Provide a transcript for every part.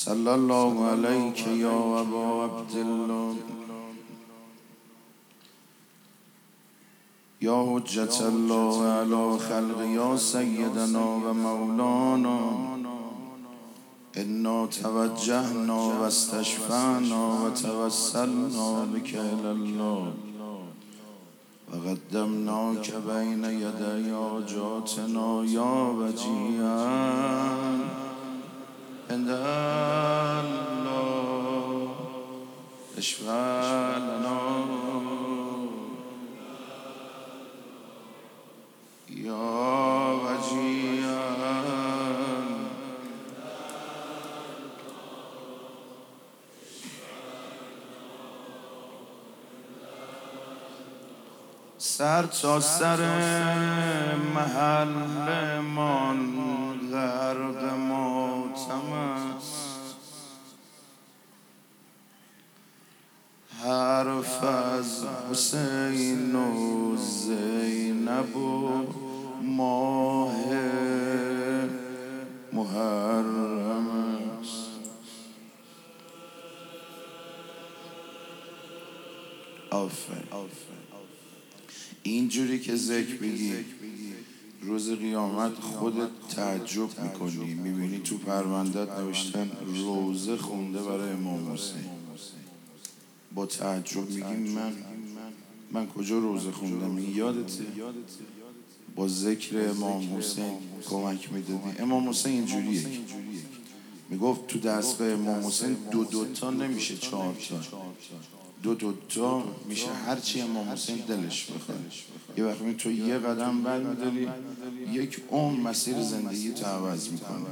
صلی الله علیک یا ابا عبدالله یا حجت الله علی خلق یا سیدنا و مولانا انا توجهنا و استشفعنا و توسلنا بک الی الله و قدمناک بین یدی حاجاتنا یا وجیها عند الله اشفع لنا یا وجیها. سر تا سر محل مان غرق ماتم است، حرف از حسین و زینب و ماه محرم است. اینجوری که ذکر بگی روز قیامت خودت تعجب میکنی، میبینی تو پروندت نوشتن روزه خونده برای امام حسین. با تعجب میگی من کجا روزه خوندم؟ یادته با ذکر امام حسین کمک میدادی؟ امام حسین اینجوریه، میگفت تو دستگاه امام حسین دو تا نمیشه 4 تا، دو تا میشه هرچی امام حسین دلش بخواد. یه وقتی تو یه قدم برمیداری یک عمر مسیر زندگی تو عوض میکنه.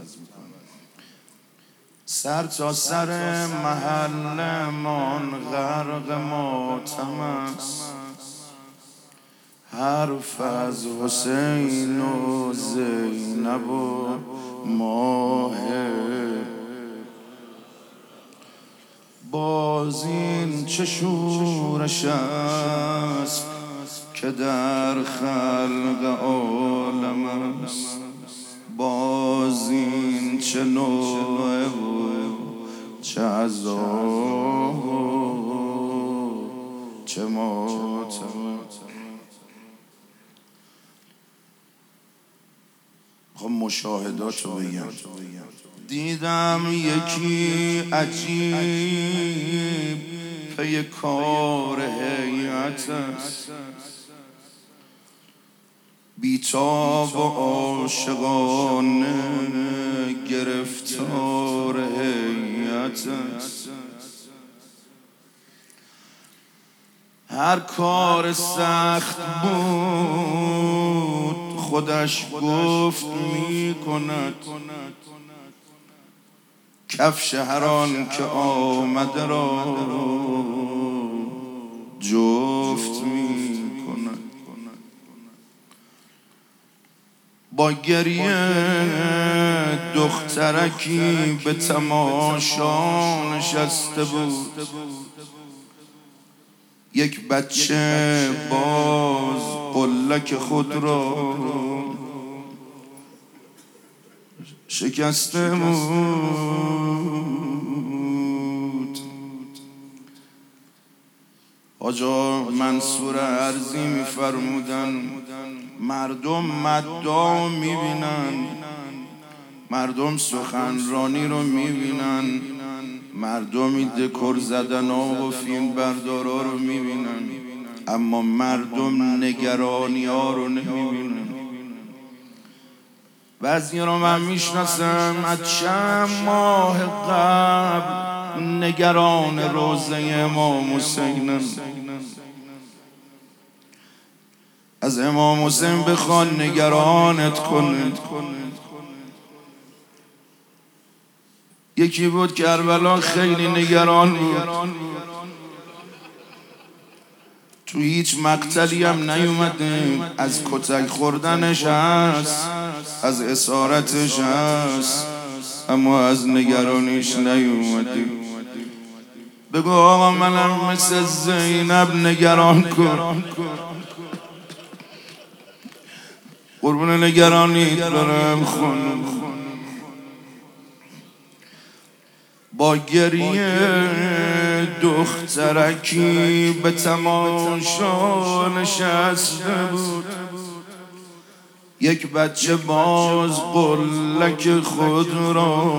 سر تا سر محل مان غرق ماتم است، حرف از حسین و زینب و ماه. باز این چه شورش است که در خلق عالم است، باز این چه نوع و چه عذاب و چه ماتم. خب مشاهدات رو بگم. دیدم یکی عجیب پی کار هیئت است، بیتاب و عاشقانه گرفتار هیئت است. هر کار سخت بود خودش گفت می کند، کفش هر آن که آمده را جفت می کند. با گریه دخترکی به تماشا نشسته بود، یک بچه باز قلک خود را شکسته بود. حاجا منصور ارزی می‌فرمودن مردم مدعا می‌بینن، مردم سخنرانی رو می‌بینن، مردمی دکور زدن و فیلم بردارا رو می‌بینن، اما مردم نگرانی ها رو نمی‌بینن. بعضی رو من میشناسم از چند ماه قبل نگران روزه امام حسینن. از امام حسین بخوان نگرانت کنه. یکی بود کربلا خیلی نگران بود، تو هیچ مقتلی هم نیومده، از کتک خوردنش هست، از اسارتش هست، اما از نگرانیش نیومده. بگو آقا منم مثل زینب نگران کن، قربون نگرانیت برم خانم. با گریه دخترکی به تماشا نشسته بود. یک بچه باز قلک خود را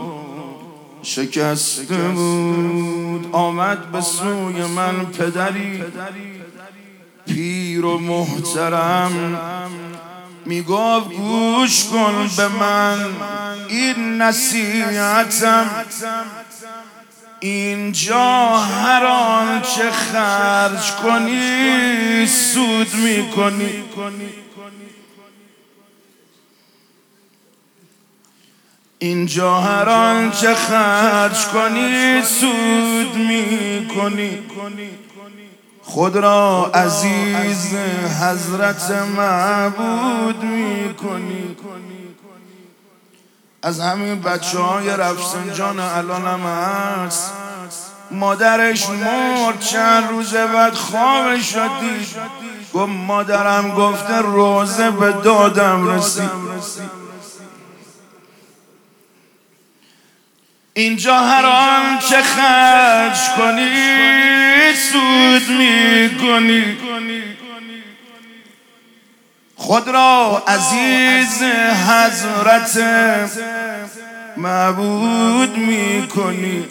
شکسته بود. آمد به سوی من پدری پیر و محترم، میگفت گوش کن به من این نصیحتم، اینجا هر آنچه خرج کنی سود میکنی. اینجا هر آنچه خرج کنی سود میکنی. خود را عزیز حضرت معبود میکنی. از همین بچه‌های رفسنجان الانم هست، مادرش مرد چند روز بعد خوابش را دید، گفت مادرم گفته روزه به دادم رسید. اینجا هر آنچه خرج کنی سود میکنی. خود را عزیز حضرت معبود میکنی.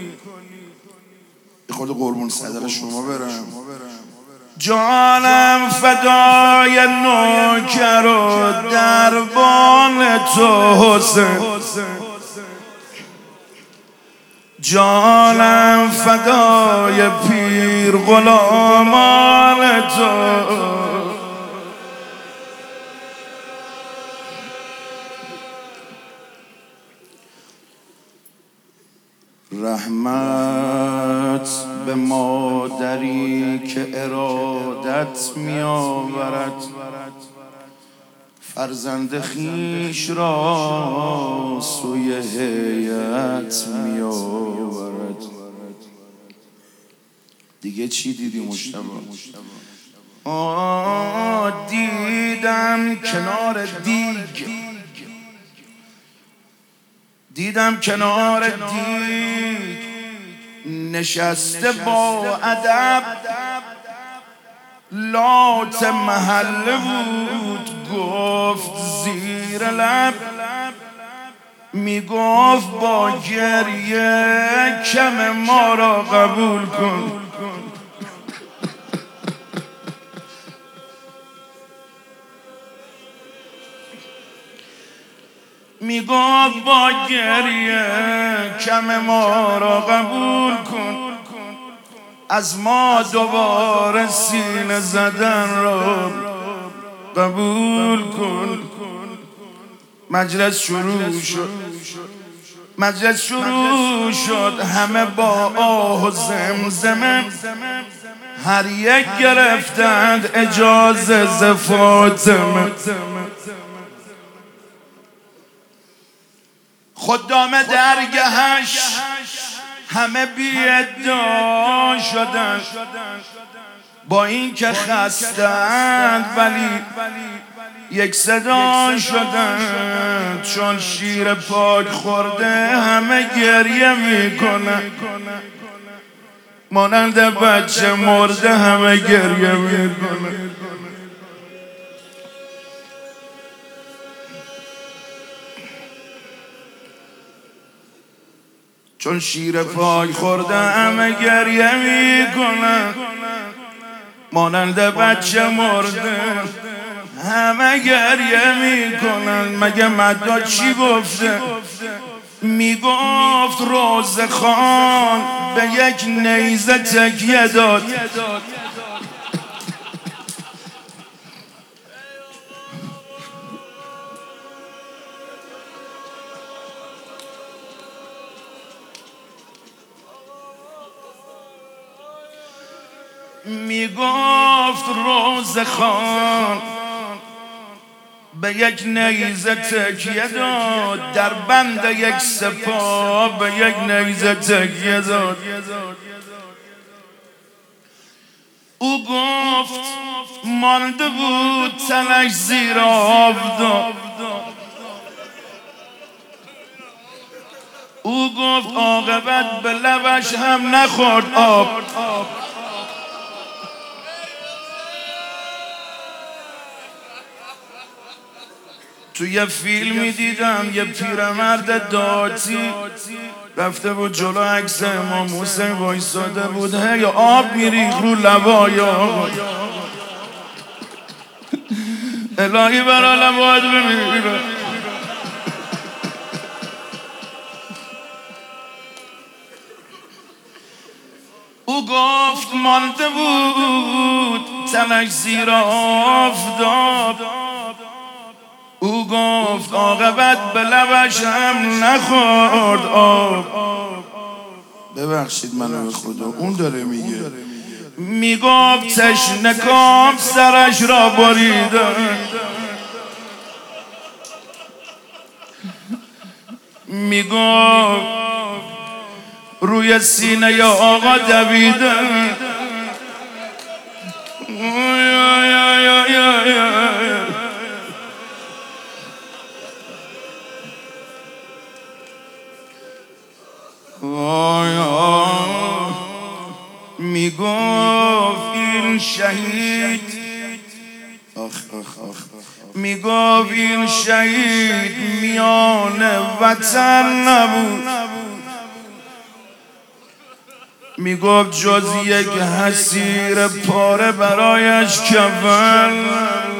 خود قربون صدر شما برم. جانم فدای نوکر و دربان تو حسین، جانم فدای پیر غلامان تو. رحمت به مادری که ارادت می آورد، فرزند خویش را سوی هیئت می آورد. دیگه چی دیدی مجتبی؟ دیدم کنار دیگ، دیدم کنار دیگ نشسته با ادب، لات محله بود، گفت زیر لب، میگفت با گریه کم ما را قبول کن. میگفت با گریه کم ما را قبول کن، از ما دوباره سینه زدن را قبول کن. مجلس شروع شد، همه با آه و زمزمه، هر یک گرفتند اجازه ز فاطمه. خدام درگهش همه بی ادعا شدن، با این که خستند ولی یک صدا شدن، چون شیر پاک خورده همه گریه میکنن، مانند بچه مرده همه گریه میکنن. چون شیر پاک خورده همه گریه میکنن، مانند بچه مرده همه گریه میکنن. مگه مدا چی گفته؟ میگفت روزه خان به یک نیزه تکیه داد، میگفت روزه خان به یک نیزه تکیه داد، در بند یک سپاه به یک نیزه تکیه داد. او گفت مانده بود تنش زیر آفتاب، او گفت عاقبت به لبش هم نخورد آب. تو یه فیلمی دیدم یه پیرمرد داتی رفته بود جلو عکس امام حسین وایساده بود، هی آب میریخت رو لبای آقا. الهی برا لبات بمیره. او گفت مانده بود تنش زیر آفتاب. او گفت عاقبت به لبش هم نخورد آب. ببخشید منو به خدا، اون داره میگه. میگفت تشنه کام سرش را بریدن، میگفت روی سینه یا آقا دویدن. میگفت این شهید، میگفت این شهید میان وطن نبود، میگفت جز یک حسیر پاره برایش کفن.